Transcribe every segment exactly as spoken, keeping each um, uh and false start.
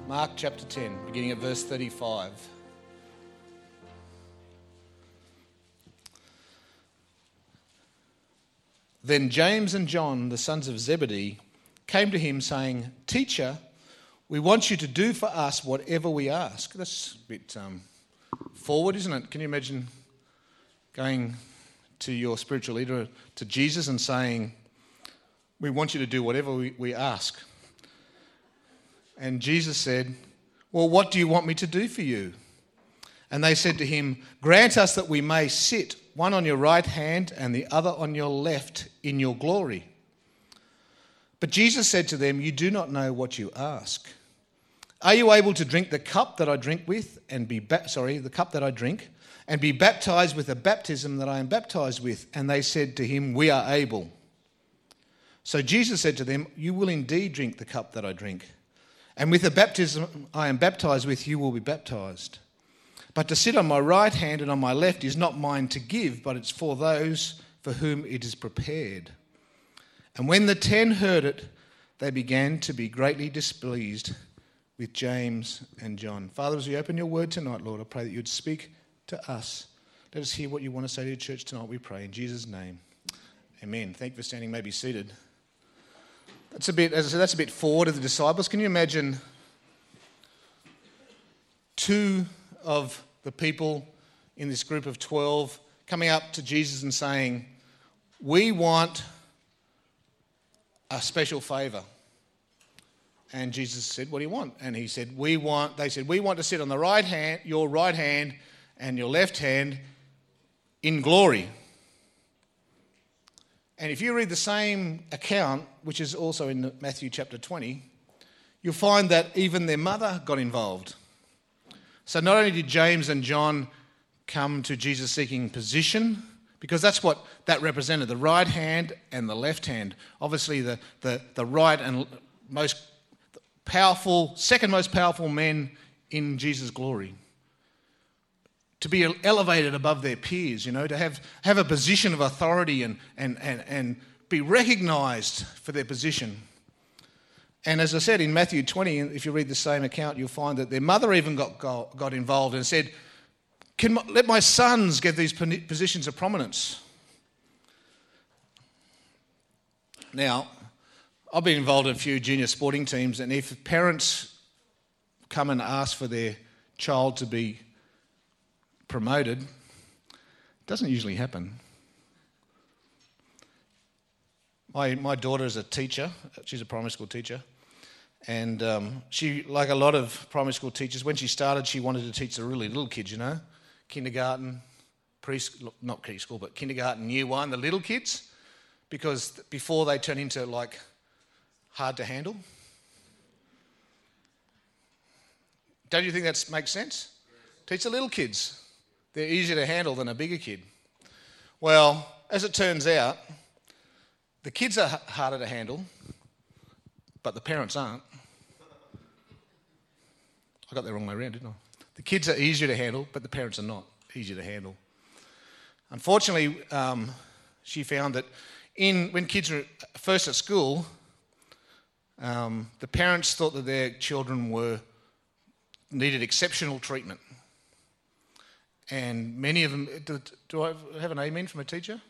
Mark chapter ten, beginning at verse thirty-five. Then James and John, the sons of Zebedee, came to him saying, "Teacher, we want you to do for us whatever we ask." That's a bit um, forward, isn't it? Can you imagine going to your spiritual leader, to Jesus, and saying, "We want you to do whatever we, we ask"? And Jesus said, "Well, what do you want me to do for you?" And they said to him, "Grant us that we may sit, one on your right hand and the other on your left, in your glory." But Jesus said to them, "You do not know what you ask. Are you able to drink the cup that I drink with, and be ba- sorry, the cup that I drink, and be baptized with the baptism that I am baptized with?" And they said to him, "We are able." So Jesus said to them, "You will indeed drink the cup that I drink, and with the baptism I am baptized with, you will be baptized. But to sit on my right hand and on my left is not mine to give, but it's for those for whom it is prepared." And when the ten heard it, they began to be greatly displeased with James and John. Father, as we open your word tonight, Lord, I pray that you'd speak to us. Let us hear what you want to say to your church tonight, we pray. In Jesus' name, amen. Thank you for standing. You may be seated. That's a bit, as I said, that's a bit forward of the disciples. Can you imagine two of the people in this group of twelve coming up to Jesus and saying, "We want a special favour"? And Jesus said, "What do you want?" And he said, "We want." They said, "We want to sit on the right hand, your right hand, and your left hand in glory." And if you read the same account, which is also in Matthew chapter twenty, you'll find that even their mother got involved. So not only did James and John come to Jesus seeking position, because that's what that represented, the right hand and the left hand. Obviously the, the, the right and most powerful, second most powerful men in Jesus' glory. To be elevated above their peers, you know, to have, have a position of authority and, and, and, and be recognised for their position. And as I said, in Matthew twenty, if you read the same account, you'll find that their mother even got, got, got involved and said, Can my, let my sons get these positions of prominence. Now, I've been involved in a few junior sporting teams, and if parents come and ask for their child to be promoted, it doesn't usually happen. My my daughter is a teacher. She's a primary school teacher. And um, she, like a lot of primary school teachers, when she started, she wanted to teach the really little kids, you know, kindergarten, preschool, not preschool, but kindergarten, year one, the little kids, because before they turn into, like, hard to handle. Don't you think that makes sense? Teach the little kids. They're easier to handle than a bigger kid. Well, as it turns out, the kids are harder to handle, but the parents aren't. I got that wrong way around, didn't I? The kids are easier to handle, but the parents are not easier to handle. Unfortunately, um, she found that in when kids were first at school, um, the parents thought that their children were needed exceptional treatment. And many of them... Do, do I have an amen from a teacher?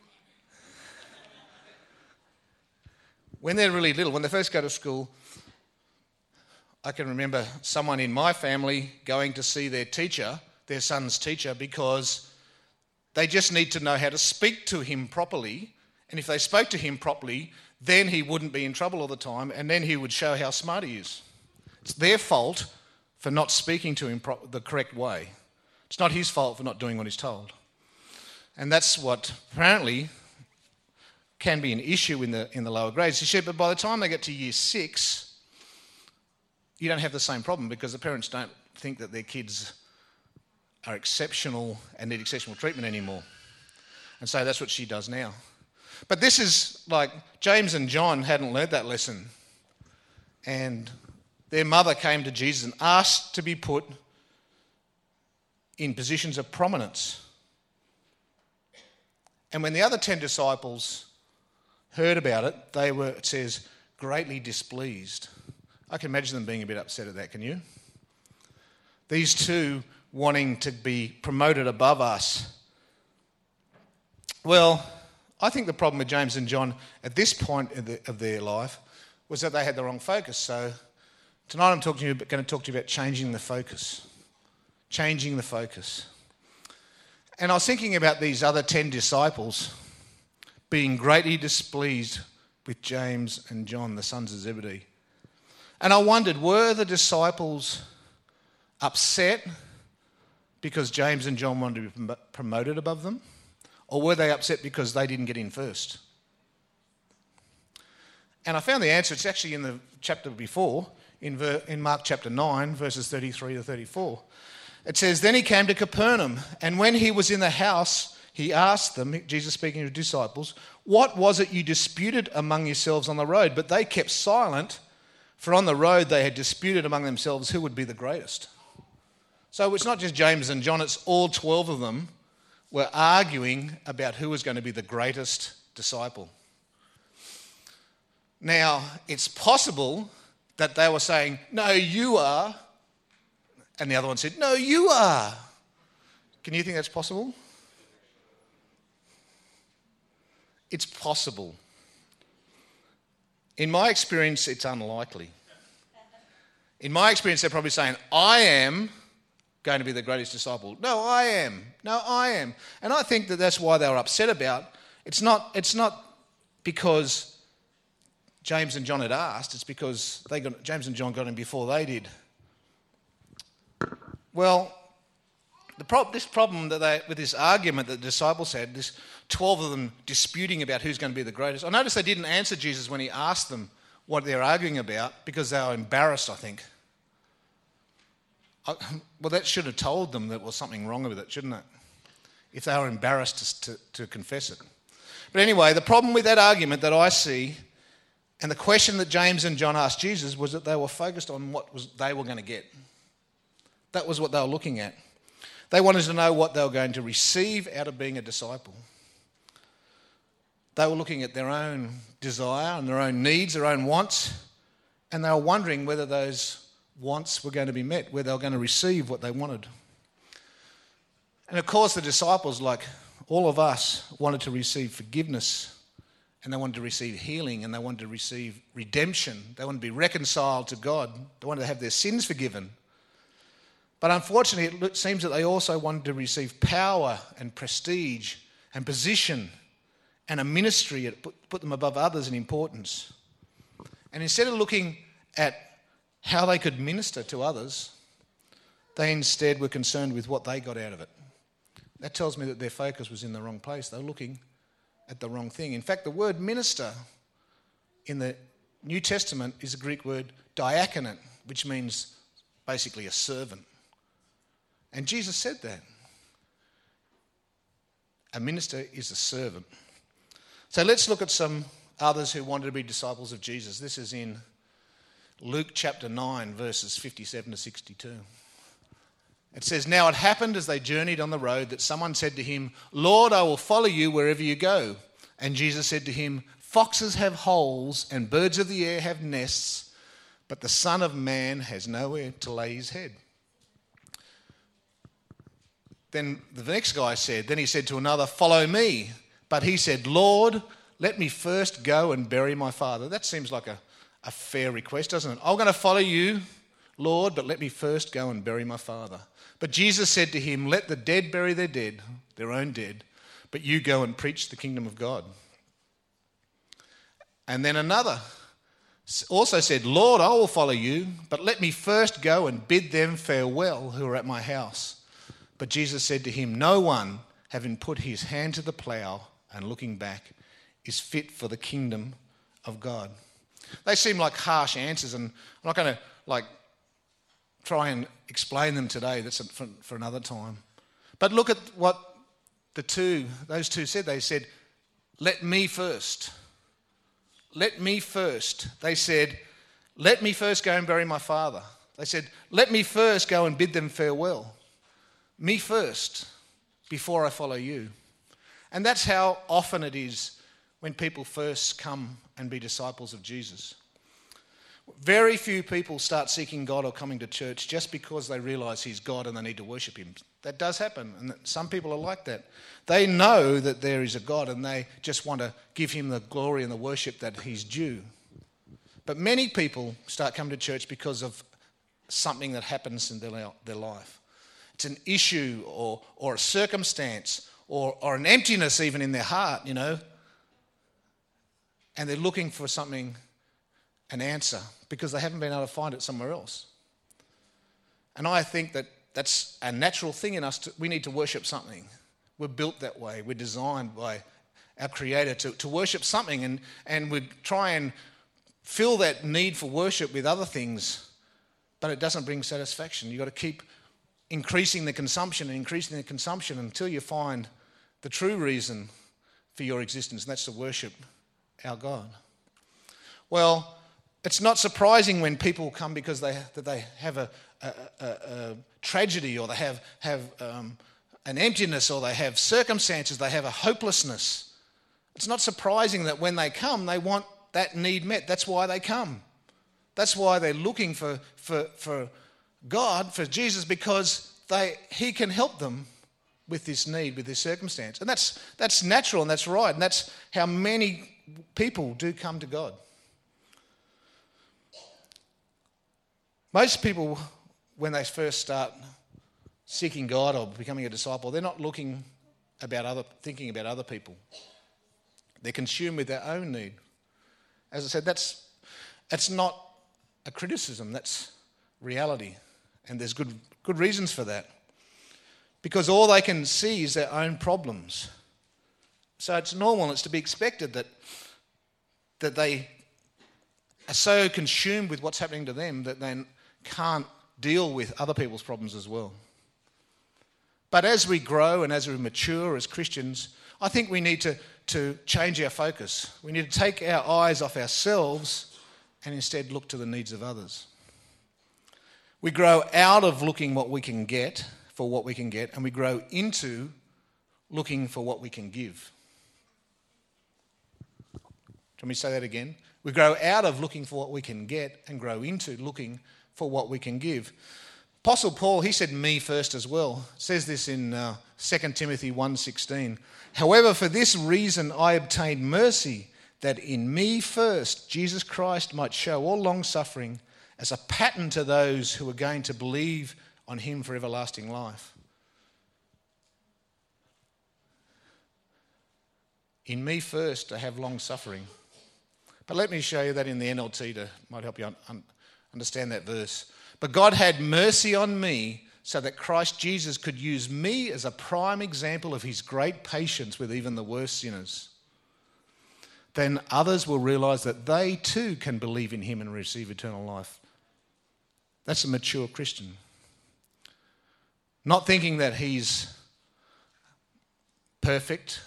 When they're really little, when they first go to school, I can remember someone in my family going to see their teacher, their son's teacher, because they just need to know how to speak to him properly. And if they spoke to him properly, then he wouldn't be in trouble all the time, and then he would show how smart he is. It's their fault for not speaking to him pro- the correct way. It's not his fault for not doing what he's told. And that's what apparently can be an issue in the in the lower grades. You see, but by the time they get to year six, you don't have the same problem because the parents don't think that their kids are exceptional and need exceptional treatment anymore. And so that's what she does now. But this is like James and John hadn't learned that lesson. And their mother came to Jesus and asked to be put in positions of prominence. And when the other ten disciples heard about it, they were, it says, greatly displeased. I can imagine them being a bit upset at that, can you? These two wanting to be promoted above us. Well, I think the problem with James and John at this point of, the, of their life was that they had the wrong focus. So tonight I'm talking to you, going to talk to you about changing the focus. Changing the focus. And I was thinking about these other ten disciples being greatly displeased with James and John, the sons of Zebedee. And I wondered, were the disciples upset because James and John wanted to be promoted above them? Or were they upset because they didn't get in first? And I found the answer. It's actually in the chapter before, in, ver- in Mark chapter nine, verses thirty-three to thirty-four. It says, "Then he came to Capernaum, and when he was in the house, he asked them," Jesus speaking to his disciples, "What was it you disputed among yourselves on the road?" But they kept silent, for on the road they had disputed among themselves who would be the greatest. So it's not just James and John, it's all twelve of them were arguing about who was going to be the greatest disciple. Now, it's possible that they were saying, "No, you are." And the other one said, "No, you are." Can you think that's possible? It's possible. In my experience, it's unlikely. In my experience, they're probably saying, "I am going to be the greatest disciple." "No, I am. No, I am." And I think that that's why they were upset about. It's not, it's not because James and John had asked. It's because they got, James and John got him before they did. Well, the pro- this problem that they, with this argument that the disciples had, this twelve of them disputing about who's going to be the greatest. I noticed they didn't answer Jesus when he asked them what they're arguing about because they were embarrassed, I think. I, well, that should have told them there was something wrong with it, shouldn't it? If they were embarrassed to, to, to confess it. But anyway, the problem with that argument that I see, and the question that James and John asked Jesus, was that they were focused on what was they were going to get. That was what they were looking at. They wanted to know what they were going to receive out of being a disciple. They were looking at their own desire and their own needs, their own wants, and they were wondering whether those wants were going to be met, whether they were going to receive what they wanted. And of course, the disciples, like all of us, wanted to receive forgiveness, and they wanted to receive healing, and they wanted to receive redemption. They wanted to be reconciled to God. They wanted to have their sins forgiven. But unfortunately, it seems that they also wanted to receive power and prestige and position and a ministry that put, put them above others in importance. And instead of looking at how they could minister to others, they instead were concerned with what they got out of it. That tells me that their focus was in the wrong place. They were looking at the wrong thing. In fact, the word minister in the New Testament is a Greek word diakonate, which means basically a servant. And Jesus said that. A minister is a servant. So let's look at some others who wanted to be disciples of Jesus. This is in Luke chapter nine, verses fifty-seven to sixty-two. It says, "Now it happened as they journeyed on the road that someone said to him, 'Lord, I will follow you wherever you go.' And Jesus said to him, 'Foxes have holes and birds of the air have nests, but the Son of Man has nowhere to lay his head.' Then the next guy said, then he said to another, 'Follow me.' But he said, 'Lord, let me first go and bury my father.'" That seems like a, a fair request, doesn't it? "I'm going to follow you, Lord, but let me first go and bury my father." But Jesus said to him, "Let the dead bury their dead, their own dead, but you go and preach the kingdom of God." And then another also said, "Lord, I will follow you, but let me first go and bid them farewell who are at my house." But Jesus said to him, "No one, having put his hand to the plough and looking back, is fit for the kingdom of God." They seem like harsh answers, and I'm not going to like try and explain them today. That's for, for another time. But look at what the two, those two said. They said, "Let me first. Let me first." They said, "Let me first go and bury my father." They said, "Let me first go and bid them farewell. Me first, before I follow you." And that's how often it is when people first come and be disciples of Jesus. Very few people start seeking God or coming to church just because they realise he's God and they need to worship him. That does happen, and some people are like that. They know that there is a God and they just want to give him the glory and the worship that he's due. But many people start coming to church because of something that happens in their, their life. It's an issue or, or a circumstance or, or an emptiness even in their heart, you know. And they're looking for something, an answer, because they haven't been able to find it somewhere else. And I think that that's a natural thing in us. To, we need to worship something. We're built that way. We're designed by our Creator to, to worship something, and, and we try and fill that need for worship with other things, but it doesn't bring satisfaction. You've got to keep increasing the consumption and increasing the consumption until you find the true reason for your existence, and that's to worship our God. Well, it's not surprising when people come because they that they have a, a, a, a tragedy, or they have have um, an emptiness, or they have circumstances, they have a hopelessness. It's not surprising that when they come, they want that need met. That's why they come. That's why they're looking for for for God, for Jesus, because they he can help them with this need, with this circumstance, and that's that's natural and that's right, and that's how many people do come to God. Most people, when they first start seeking God or becoming a disciple, they're not looking about other, thinking about other people. They're consumed with their own need. As I said, that's that's not a criticism. That's reality, and there's good good reasons for that. Because all they can see is their own problems. So it's normal, it's to be expected that that they are so consumed with what's happening to them that they can't deal with other people's problems as well. But as we grow and as we mature as Christians, I think we need to, to change our focus. We need to take our eyes off ourselves and instead look to the needs of others. We grow out of looking what we can get for what we can get, and we grow into looking for what we can give. Do you want me to say that again? We grow out of looking for what we can get and grow into looking for what we can give. Apostle Paul, he said me first as well. It says this in uh, Second Timothy one sixteen. However, for this reason I obtained mercy, that in me first Jesus Christ might show all long-suffering as a pattern to those who are going to believe on him for everlasting life. In me first to have long-suffering. But let me show you that in the N L T to might help you un- un- understand that verse. But God had mercy on me so that Christ Jesus could use me as a prime example of his great patience with even the worst sinners. Then others will realise that they too can believe in him and receive eternal life. That's a mature Christian. Not thinking that he's perfect,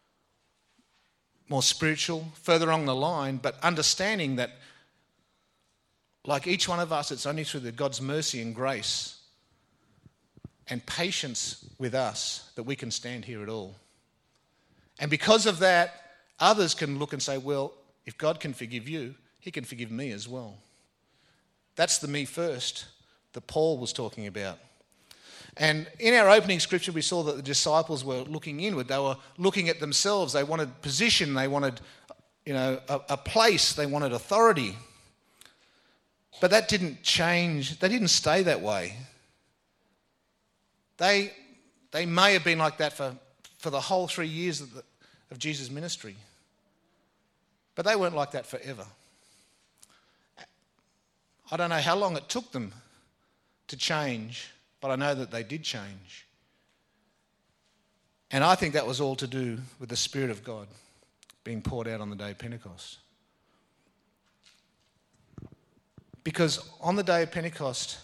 more spiritual, further along the line, but understanding that, like each one of us, it's only through the God's mercy and grace and patience with us that we can stand here at all. And because of that, others can look and say, well, if God can forgive you, he can forgive me as well. That's the me first that Paul was talking about. And in our opening scripture, we saw that the disciples were looking inward. They were looking at themselves. They wanted position. They wanted, you know, a, a place. They wanted authority. But that didn't change. They didn't stay that way. They, they may have been like that for, for the whole three years of, the, of Jesus' ministry. But they weren't like that forever. I don't know how long it took them to change, but I know that they did change. And I think that was all to do with the Spirit of God being poured out on the day of Pentecost. Because on the day of Pentecost,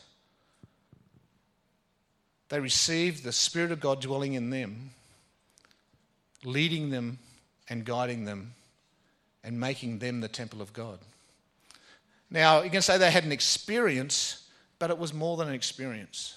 they received the Spirit of God dwelling in them, leading them and guiding them and making them the temple of God. Now, you can say they had an experience, but it was more than an experience.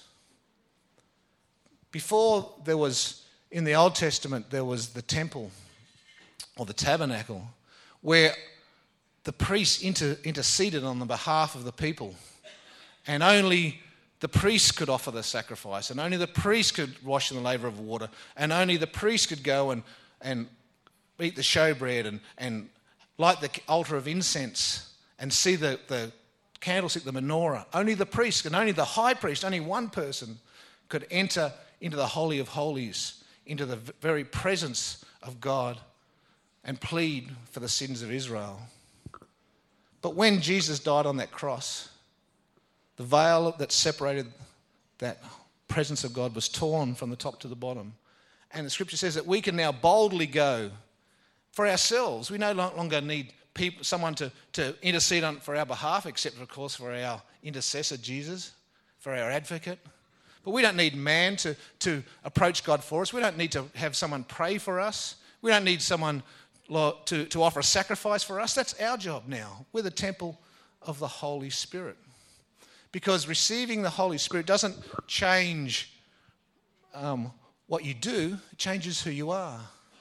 Before there was, in the Old Testament, there was the temple or the tabernacle where the priest inter, interceded on the behalf of the people. And only the priest could offer the sacrifice, and only the priest could wash in the laver of water, and only the priest could go and, and eat the showbread and, and light the altar of incense and see the, the candlestick, the menorah. Only the priest and only the high priest, only one person could enter into the Holy of Holies, into the very presence of God and plead for the sins of Israel. But when Jesus died on that cross, the veil that separated that presence of God was torn from the top to the bottom. And the scripture says that we can now boldly go for ourselves. We no longer need people, someone to, to intercede on, for our behalf, except, of course, for our intercessor, Jesus, for our advocate. But we don't need man to, to approach God for us. We don't need to have someone pray for us. We don't need someone to, to offer a sacrifice for us. That's our job now. We're the temple of the Holy Spirit. Because receiving the Holy Spirit doesn't change um, what you do, it changes who you are.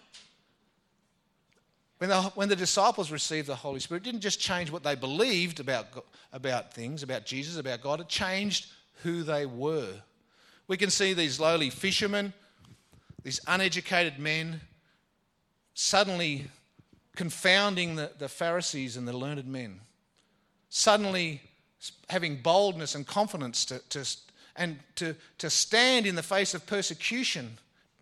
When the, when the disciples received the Holy Spirit, it didn't just change what they believed about, about things, about Jesus, about God. It changed who they were. We can see these lowly fishermen, these uneducated men, suddenly confounding the, the Pharisees and the learned men. Suddenly having boldness and confidence to, to, and to, to stand in the face of persecution.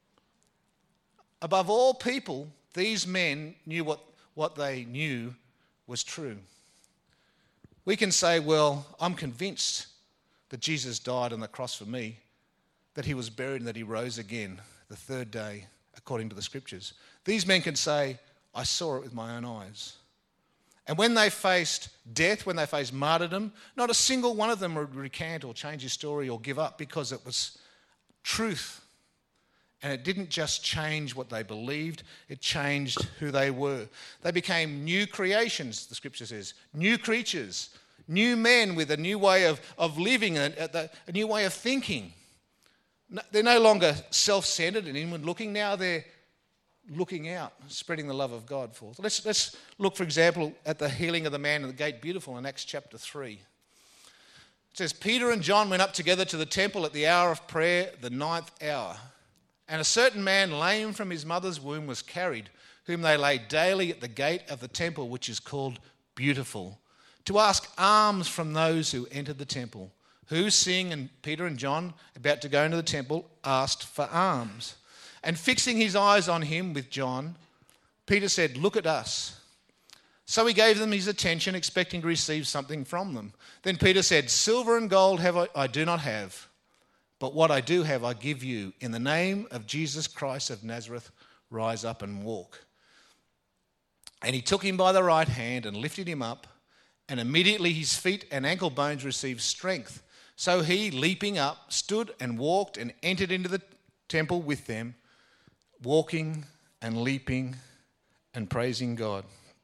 Above all people, these men knew what, what they knew was true. We can say, well, I'm convinced that Jesus died on the cross for me, that he was buried and that he rose again the third day, according to the scriptures. These men can say, I saw it with my own eyes. And when they faced death, when they faced martyrdom, not a single one of them would recant or change his story or give up, because it was truth. And it didn't just change what they believed, it changed who they were. They became new creations, the scripture says, new creatures, new men with a new way of, of living, a, a, a new way of thinking. They're no longer self-centered and inward-looking. Now they're looking out, spreading the love of God forth. Let's, let's look, for example, at the healing of the man at the gate beautiful in Acts chapter three. It says, Peter and John went up together to the temple at the hour of prayer, the ninth hour. And a certain man, lame from his mother's womb, was carried, whom they laid daily at the gate of the temple, which is called Beautiful, to ask alms from those who entered the temple, who, seeing and Peter and John about to go into the temple, asked for alms. And fixing his eyes on him with John, Peter said, look at us. So he gave them his attention, expecting to receive something from them. Then Peter said, silver and gold have I, I do not have, but what I do have I give you. In the name of Jesus Christ of Nazareth, rise up and walk. And he took him by the right hand and lifted him up, and immediately his feet and ankle bones received strength. So he, leaping up, stood and walked and entered into the temple with them, walking and leaping and praising God.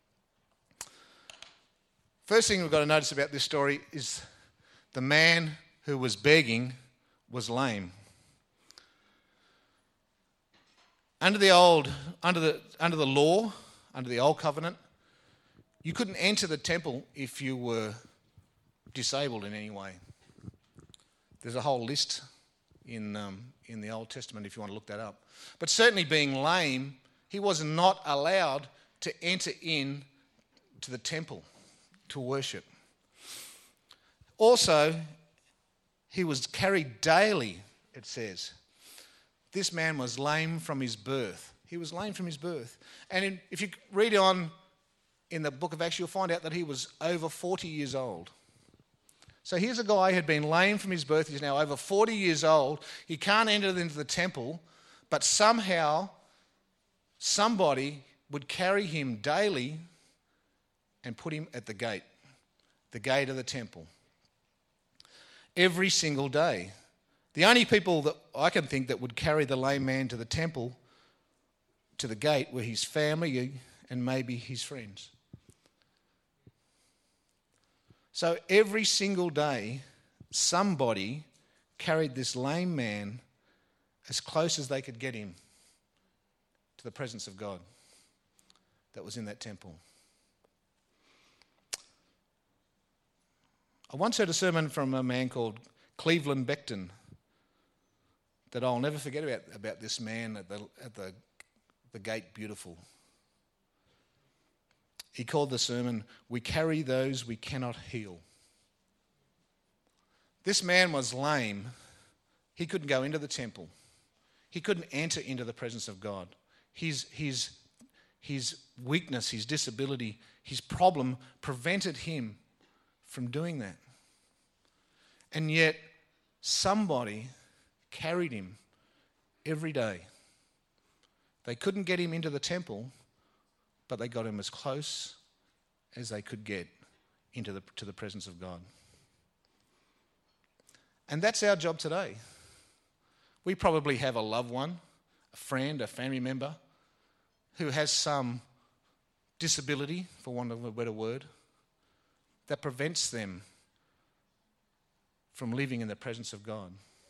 First thing we've got to notice about this story is the man who was begging was lame. Under the old, under the under the law, under the old covenant, you couldn't enter the temple if you were disabled in any way. There's a whole list in um, in the Old Testament if you want to look that up. But certainly being lame, he was not allowed to enter in to the temple to worship. Also, he was carried daily, it says. This man was lame from his birth. He was lame from his birth. And in, if you read on in the book of Acts, you'll find out that he was over forty years old. So here's a guy who had been lame from his birth. He's now over forty years old. He can't enter into the temple, but somehow somebody would carry him daily and put him at the gate, the gate of the temple. Every single day. The only people that I can think that would carry the lame man to the temple, to the gate, were his family and maybe his friends. So every single day, somebody carried this lame man as close as they could get him to the presence of God that was in that temple. I once heard a sermon from a man called Cleveland Beckton that I'll never forget about, about this man at the, at the, the Gate Beautiful. He called the sermon, "We Carry Those We Cannot Heal." This man was lame. He couldn't go into the temple. He couldn't enter into the presence of God. His, his, his weakness, his disability, his problem prevented him from doing that. And yet, somebody carried him every day. They couldn't get him into the temple, but they got him as close as they could get into the, to the presence of God. And that's our job today. We probably have a loved one, a friend, a family member who has some disability, for want of a better word, that prevents them from living in the presence of God.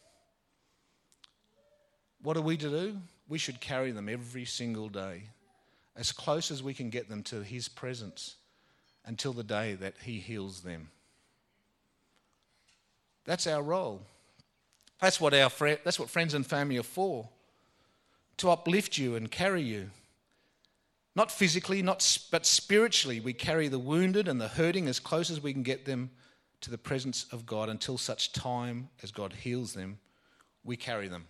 What are we to do? We should carry them every single day, as close as we can get them to His presence until the day that He heals them. That's our role. That's what our fri- that's what friends and family are for, to uplift you and carry you. Not physically, not but spiritually. We carry the wounded and the hurting as close as we can get them to the presence of God until such time as God heals them. We carry them.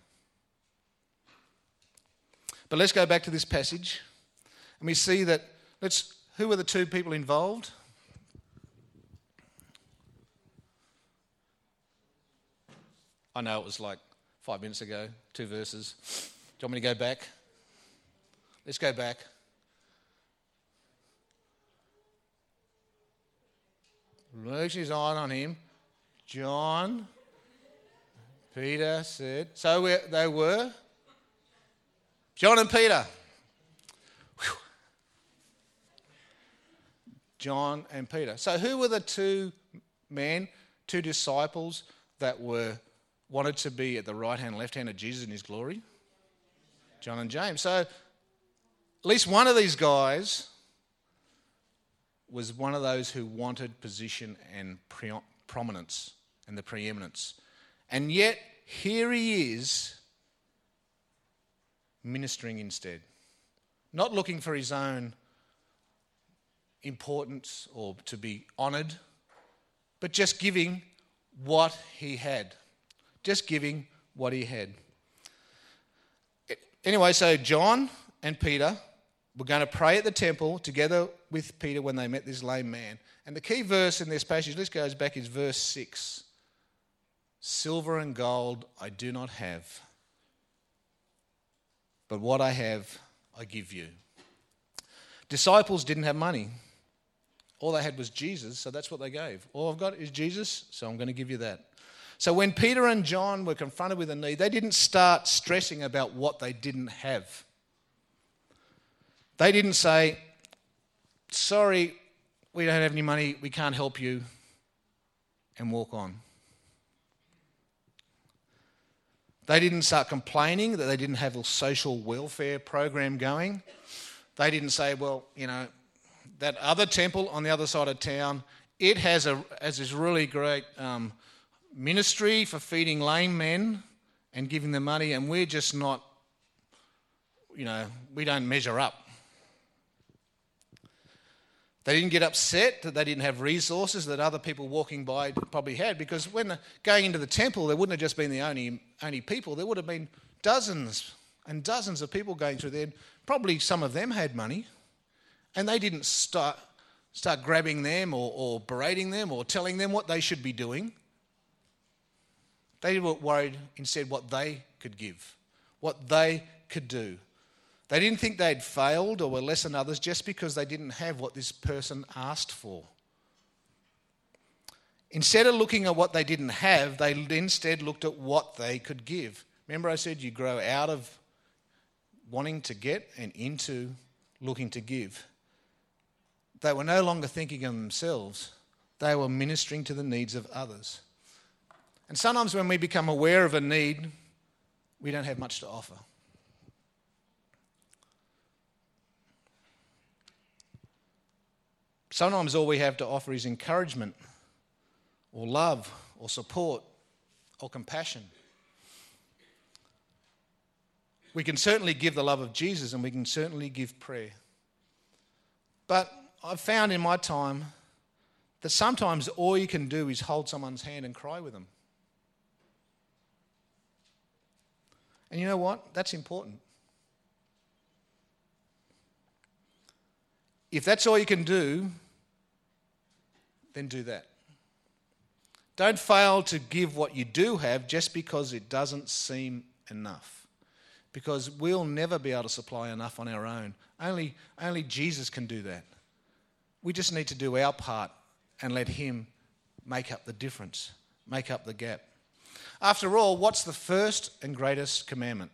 But let's go back to this passage, and we see that. Let's. Who were the two people involved? I know it was like five minutes ago, two verses. Do you want me to go back? Let's go back. Luke's his eye on him. John, Peter said. So we, they were John and Peter. Whew. John and Peter. So who were the two men, two disciples that were wanted to be at the right hand and left hand of Jesus in His glory? John and James. So at least one of these guys was one of those who wanted position and pre- prominence and the preeminence. And yet, here he is ministering instead. Not looking for his own importance or to be honoured, but just giving what he had. Just giving what he had. Anyway, so John and Peter were going to pray at the temple together with Peter when they met this lame man. And the key verse in this passage, let's go back, is verse six. Silver and gold I do not have, but what I have I give you. Disciples didn't have money. All they had was Jesus, so that's what they gave. All I've got is Jesus, so I'm going to give you that. So when Peter and John were confronted with a need, they didn't start stressing about what they didn't have. They didn't say, sorry, we don't have any money, we can't help you, and walk on. They didn't start complaining that they didn't have a social welfare program going. They didn't say, well, you know, that other temple on the other side of town, it has a has this really great um, ministry for feeding lame men and giving them money, and we're just not, you know, we don't measure up. They didn't get upset that they didn't have resources that other people walking by probably had, because when going into the temple, there wouldn't have just been the only only people. There would have been dozens and dozens of people going through there. Probably some of them had money, and they didn't start start grabbing them or, or berating them or telling them what they should be doing. They were worried instead what they could give, what they could do. They didn't think they'd failed or were less than others just because they didn't have what this person asked for. Instead of looking at what they didn't have, they instead looked at what they could give. Remember I said you grow out of wanting to get and into looking to give. They were no longer thinking of themselves. They were ministering to the needs of others. And sometimes when we become aware of a need, we don't have much to offer. Sometimes all we have to offer is encouragement or love or support or compassion. We can certainly give the love of Jesus, and we can certainly give prayer. But I've found in my time that sometimes all you can do is hold someone's hand and cry with them. And you know what? That's important. If that's all you can do, then do that. Don't fail to give what you do have just because it doesn't seem enough. Because we'll never be able to supply enough on our own. Only, only Jesus can do that. We just need to do our part and let him make up the difference, make up the gap. After all, what's the first and greatest commandment?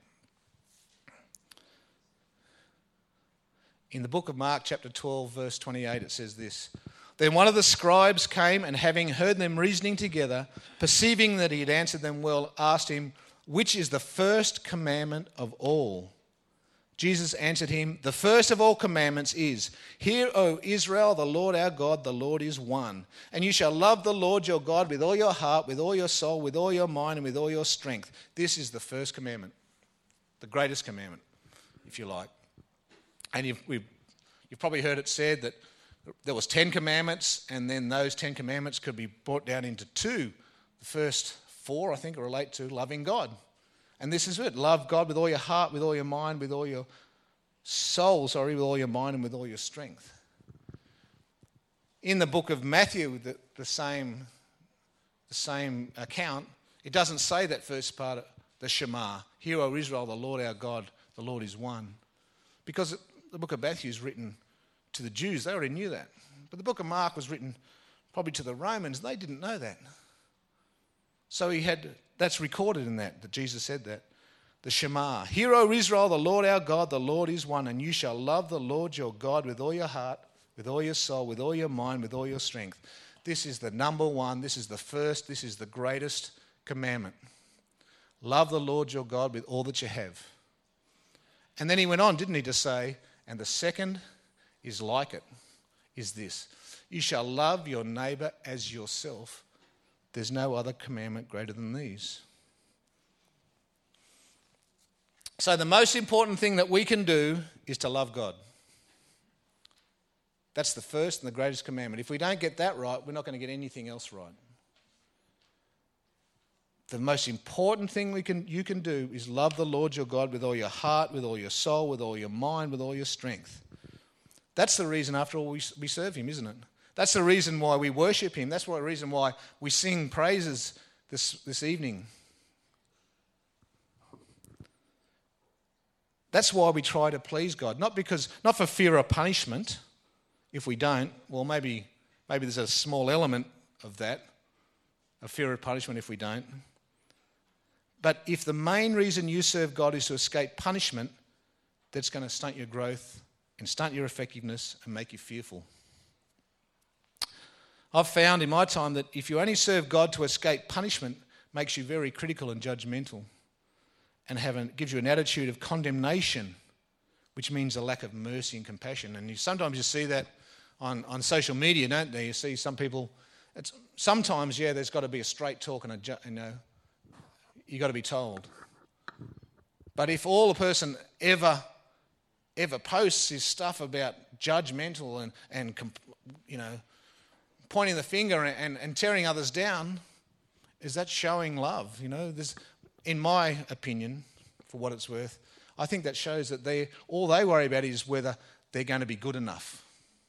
In the book of Mark, chapter twelve, verse twenty-eight, it says this. Then one of the scribes came, and having heard them reasoning together, perceiving that he had answered them well, asked him, which is the first commandment of all? Jesus answered him, the first of all commandments is, hear, O Israel, the Lord our God, the Lord is one. And you shall love the Lord your God with all your heart, with all your soul, with all your mind, and with all your strength. This is the first commandment, the greatest commandment, if you like. And you've, we've, you've probably heard it said that there was ten commandments, and then those ten commandments could be brought down into two. The first four, I think, relate to loving God. And this is it. Love God with all your heart, with all your mind, with all your soul, sorry, with all your mind and with all your strength. In the book of Matthew, the, the same the same account, it doesn't say that first part, the Shema. Hear, O Israel, the Lord our God, the Lord is one. Because the book of Matthew is written to the Jews. They already knew that. But the book of Mark was written probably to the Romans. They didn't know that. So he had, that's recorded in that, that Jesus said that. The Shema. Hear, O Israel, the Lord our God, the Lord is one, and you shall love the Lord your God with all your heart, with all your soul, with all your mind, with all your strength. This is the number one, this is the first, this is the greatest commandment. Love the Lord your God with all that you have. And then he went on, didn't he, to say, and the second is like it, is this. You shall love your neighbour as yourself. There's no other commandment greater than these. So the most important thing that we can do is to love God. That's the first and the greatest commandment. If we don't get that right, we're not going to get anything else right. The most important thing we can, you can do is love the Lord your God with all your heart, with all your soul, with all your mind, with all your strength. That's the reason, after all, we, we serve him, isn't it? That's the reason why we worship him. That's the reason why we sing praises this, this evening. That's why we try to please God. Not because, not for fear of punishment. If we don't, well, maybe, maybe there's a small element of that, a fear of punishment if we don't. But if the main reason you serve God is to escape punishment, that's going to stunt your growth and stunt your effectiveness and make you fearful. I've found in my time that if you only serve God to escape punishment, it makes you very critical and judgmental and have a, gives you an attitude of condemnation, which means a lack of mercy and compassion. And you, sometimes you see that on, on social media, don't you? You see some people, it's, sometimes, yeah, there's got to be a straight talk and a, ju- you know, you've got to be told. But if all a person ever, ever posts is stuff about judgmental and, and you know, pointing the finger and, and tearing others down, is that showing love? You know, there's, in my opinion, for what it's worth, I think that shows that they all they worry about is whether they're going to be good enough.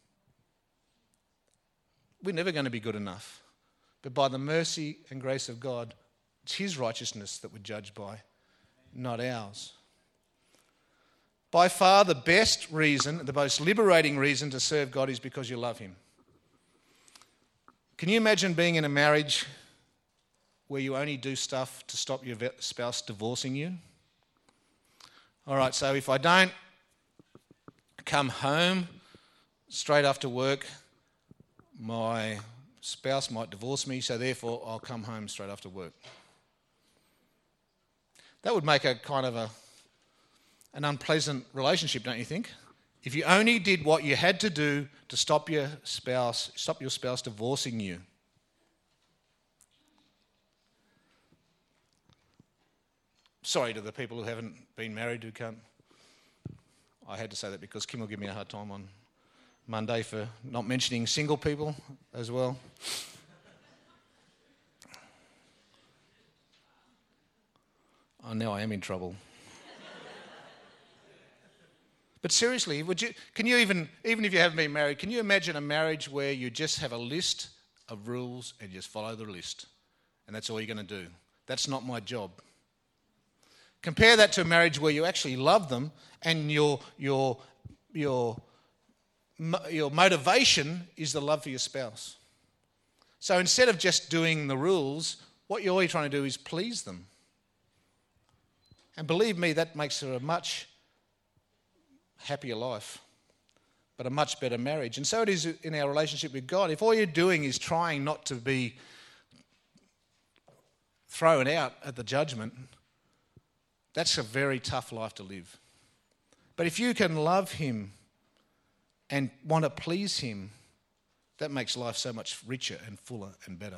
We're never going to be good enough. But by the mercy and grace of God, it's his righteousness that we're judged by, not ours. By far the best reason, the most liberating reason to serve God is because you love him. Can you imagine being in a marriage where you only do stuff to stop your spouse divorcing you? All right, so if I don't come home straight after work, my spouse might divorce me, so therefore I'll come home straight after work. That would make a kind of a an unpleasant relationship, don't you think? If you only did what you had to do to stop your spouse, stop your spouse divorcing you. Sorry to the people who haven't been married who can't. I had to say that because Kim will give me a hard time on Monday for not mentioning single people as well. Oh, now I am in trouble. But seriously, would you? Can you even, even if you haven't been married, can you imagine a marriage where you just have a list of rules and you just follow the list, and that's all you're going to do? That's not my job. Compare that to a marriage where you actually love them, and your your your your motivation is the love for your spouse. So instead of just doing the rules, what you're always trying to do is please them. And believe me, that makes for a much happier life, but a much better marriage. And so it is in our relationship with God. If all you're doing is trying not to be thrown out at the judgment, that's a very tough life to live. But if you can love him and want to please him, that makes life so much richer and fuller and better.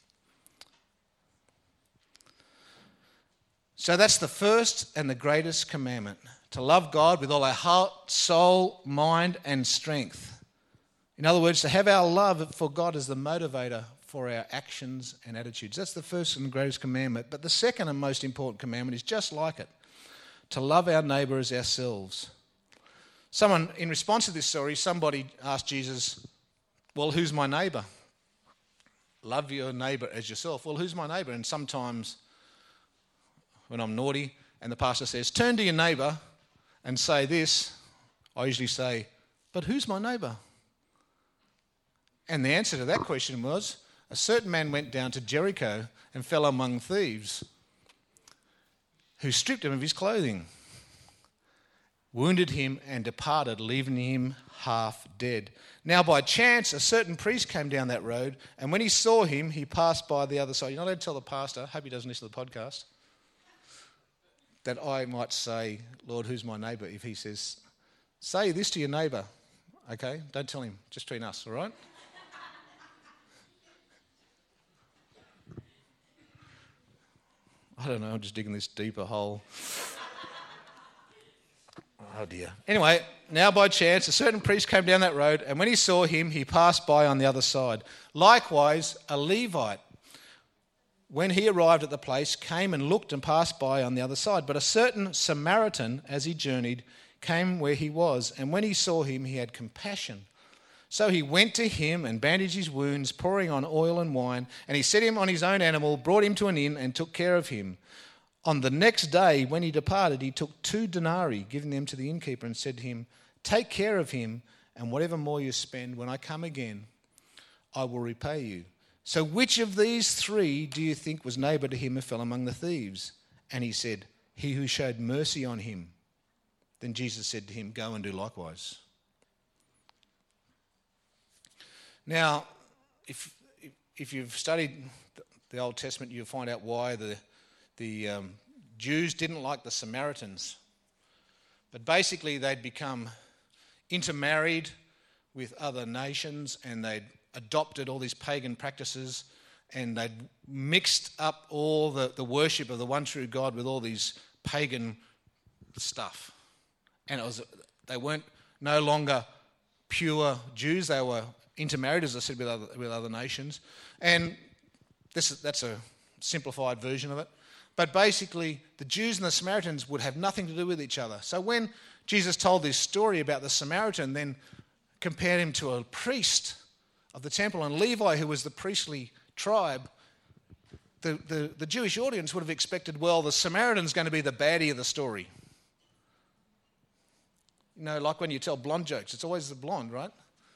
So that's the first and the greatest commandment, to love God with all our heart, soul, mind, and strength. In other words, to have our love for God as the motivator for our actions and attitudes. That's the first and greatest commandment. But the second and most important commandment is just like it, to love our neighbour as ourselves. Someone, in response to this story, somebody asked Jesus, well, who's my neighbour? Love your neighbour as yourself. Well, who's my neighbour? And sometimes when I'm naughty and the pastor says, turn to your neighbour and say this, I usually say, but who's my neighbour? And the answer to that question was, a certain man went down to Jericho and fell among thieves, who stripped him of his clothing, wounded him and departed, leaving him half dead. Now by chance a certain priest came down that road, and when he saw him, he passed by the other side. You're not allowed to tell the pastor, hope he doesn't listen to the podcast, that I might say, Lord, who's my neighbour? If he says, say this to your neighbour, okay? Don't tell him, just between us, all right? I don't know, I'm just digging this deeper hole. Oh dear. Anyway, now by chance, a certain priest came down that road, and when he saw him, he passed by on the other side. Likewise, a Levite, when he arrived at the place, came and looked and passed by on the other side. But a certain Samaritan, as he journeyed, came where he was, and when he saw him, he had compassion. So he went to him and bandaged his wounds, pouring on oil and wine, and he set him on his own animal, brought him to an inn, and took care of him. On the next day, when he departed, he took two denarii, giving them to the innkeeper, and said to him, take care of him, and whatever more you spend, when I come again, I will repay you. So which of these three do you think was neighbour to him who fell among the thieves? And he said, he who showed mercy on him. Then Jesus said to him, go and do likewise. Now, if if you've studied the Old Testament, you'll find out why the the um, Jews didn't like the Samaritans. But basically, they'd become intermarried with other nations, and they'd adopted all these pagan practices, and they'd mixed up all the, the worship of the one true God with all these pagan stuff. And it was they weren't no longer pure Jews, they were intermarried, as I said, with other, with other nations. And this that's a simplified version of it. But basically, the Jews and the Samaritans would have nothing to do with each other. So when Jesus told this story about the Samaritan, then compared him to a priest of the temple, and Levi, who was the priestly tribe, the, the, the Jewish audience would have expected, well, the Samaritan's going to be the baddie of the story. You know, like when you tell blonde jokes, it's always the blonde, right?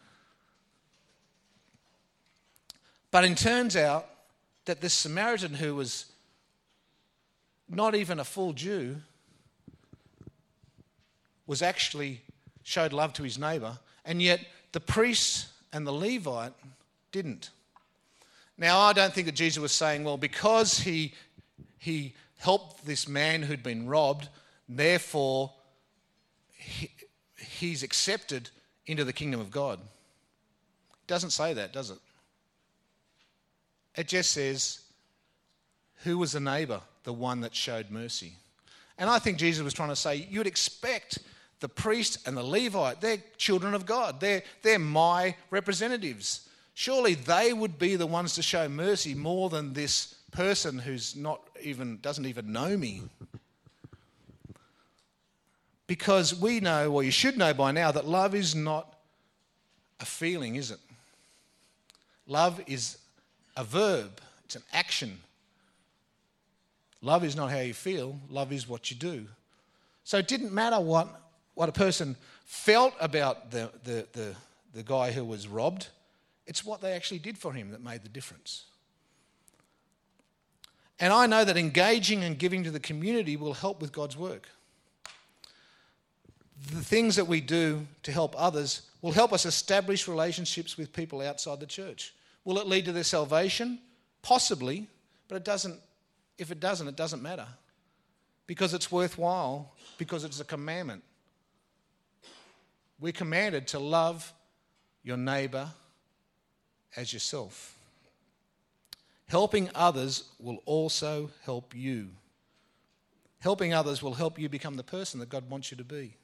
But it turns out that this Samaritan, who was not even a full Jew, was actually showed love to his neighbour, and yet the priest and the Levite didn't. Now, I don't think that Jesus was saying, well, because he he helped this man who'd been robbed, therefore he, he's accepted into the kingdom of God. It doesn't say that, does it? It just says, who was the neighbour? The one that showed mercy. And I think Jesus was trying to say, you'd expect the priest and the Levite, they're children of God. They're, they're my representatives. Surely they would be the ones to show mercy more than this person who's not even, doesn't even know me. Because we know, or you should know by now, that love is not a feeling, is it? Love is a verb. It's an action. Love is not how you feel. Love is what you do. So it didn't matter what, what a person felt about the, the, the, the guy who was robbed. It's what they actually did for him that made the difference. And I know that engaging and giving to the community will help with God's work. The things that we do to help others will help us establish relationships with people outside the church. Will it lead to their salvation? Possibly, but it doesn't. If it doesn't, it doesn't matter. Because it's worthwhile, because it's a commandment. We're commanded to love your neighbour as yourself. Helping others will also help you. Helping others will help you become the person that God wants you to be.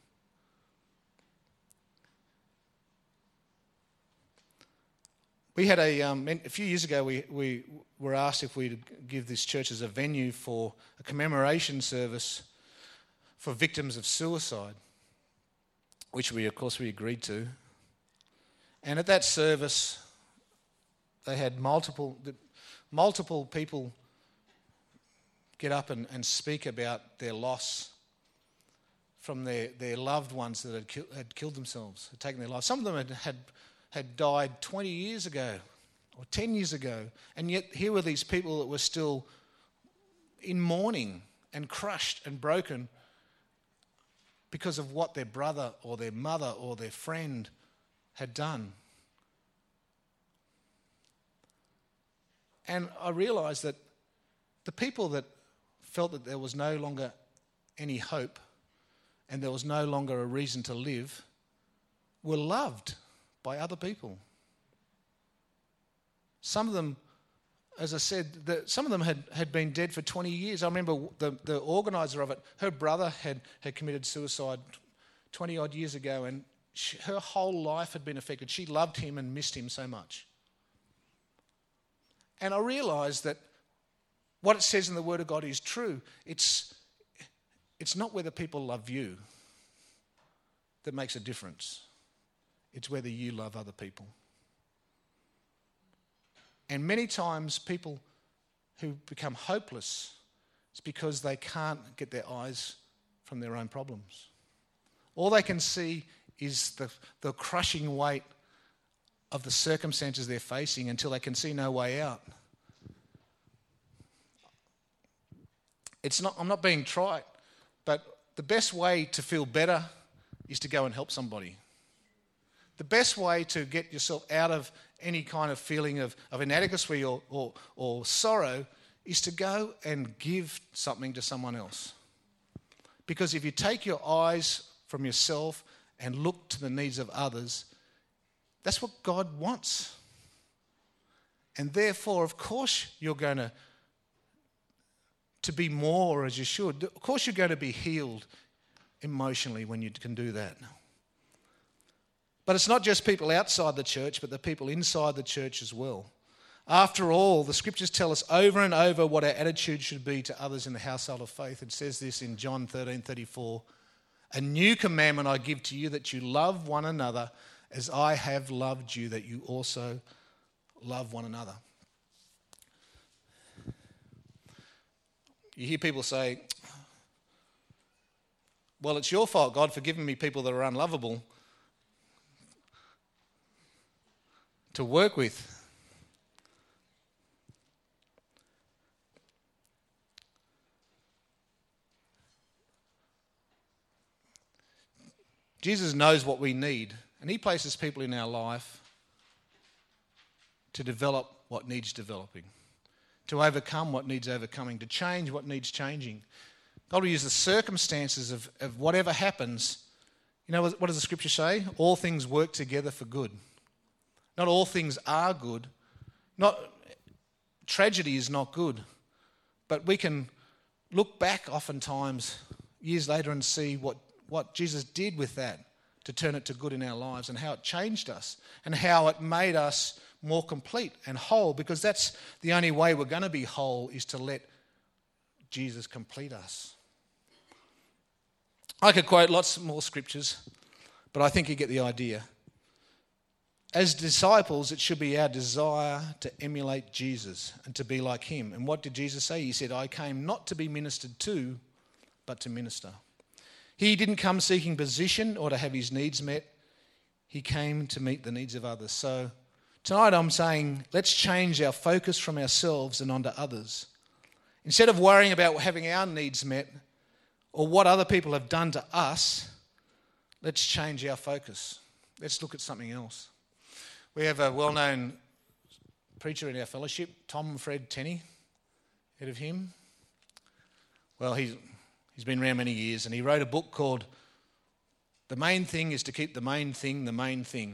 We had a, um, a few years ago, we, we were asked if we'd give this church as a venue for a commemoration service for victims of suicide, which we, of course, we agreed to. And at that service, they had multiple, multiple people get up and, and speak about their loss from their, their loved ones that had, kill, had killed themselves, had taken their lives. Some of them had, had had died twenty years ago or ten years ago. And yet here were these people that were still in mourning and crushed and broken because of what their brother or their mother or their friend had done. And I realised that the people that felt that there was no longer any hope and there was no longer a reason to live were loved by other people. Some of them, as I said, the, some of them had, had been dead for twenty years. I remember the, the organiser of it, her brother had, had committed suicide twenty odd years ago, and she, her whole life had been affected. She loved him and missed him so much. And I realised that what it says in the Word of God is true. It's, it's not whether people love you that makes a difference. It's whether you love other people. And many times people who become hopeless, it's because they can't get their eyes from their own problems. All they can see is the, the crushing weight of the circumstances they're facing until they can see no way out. It's not, I'm not being trite, but the best way to feel better is to go and help somebody. The best way to get yourself out of any kind of feeling of, of inadequacy or, or, or sorrow is to go and give something to someone else. Because if you take your eyes from yourself and look to the needs of others, that's what God wants. And therefore, of course, you're going to, to be more as you should. Of course, you're going to be healed emotionally when you can do that. But it's not just people outside the church, but the people inside the church as well. After all, the scriptures tell us over and over what our attitude should be to others in the household of faith. It says this in John thirteen thirty-four. A new commandment I give to you, that you love one another as I have loved you, that you also love one another. You hear people say, well, it's your fault, God, for giving me people that are unlovable to work with. Jesus knows what we need, and he places people in our life to develop what needs developing, to overcome what needs overcoming, to change what needs changing. God will use the circumstances of, of whatever happens. You know, what does the scripture say? All things work together for good. Not all things are good. Not tragedy is not good. But we can look back oftentimes years later and see what, what Jesus did with that to turn it to good in our lives, and how it changed us and how it made us more complete and whole, because that's the only way we're going to be whole, is to let Jesus complete us. I could quote lots more scriptures, but I think you get the idea. As disciples, it should be our desire to emulate Jesus and to be like him. And what did Jesus say? He said, I came not to be ministered to, but to minister. He didn't come seeking position or to have his needs met. He came to meet the needs of others. So tonight I'm saying, let's change our focus from ourselves and onto others. Instead of worrying about having our needs met or what other people have done to us, let's change our focus. Let's look at something else. We have a well-known preacher in our fellowship, Tom Fred Tenney. Heard of him? Well, he's, he's been around many years, and he wrote a book called The Main Thing is to Keep the Main Thing the Main Thing.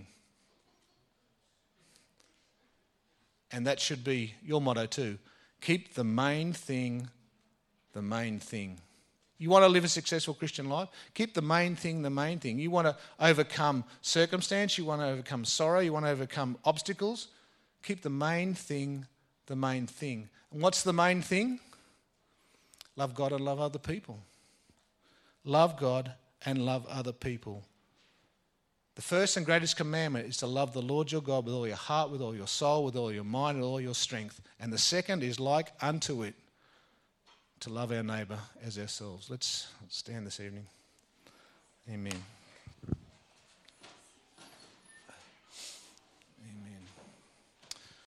And that should be your motto too. Keep the main thing the main thing. You want to live a successful Christian life? Keep the main thing the main thing. You want to overcome circumstance, you want to overcome sorrow, you want to overcome obstacles. Keep the main thing the main thing. And what's the main thing? Love God and love other people. Love God and love other people. The first and greatest commandment is to love the Lord your God with all your heart, with all your soul, with all your mind, and all your strength. And the second is like unto it, to love our neighbour as ourselves. Let's stand this evening. Amen.